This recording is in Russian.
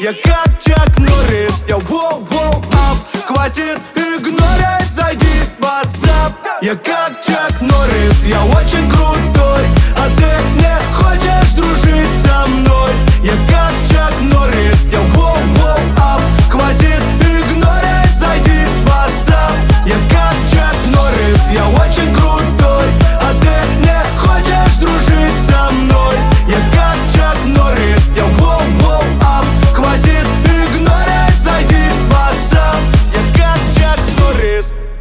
Я как Чак Норрис, я воу-воу ап. Хватит игнорить, зайди в WhatsApp. Я как Чак Норрис, я очень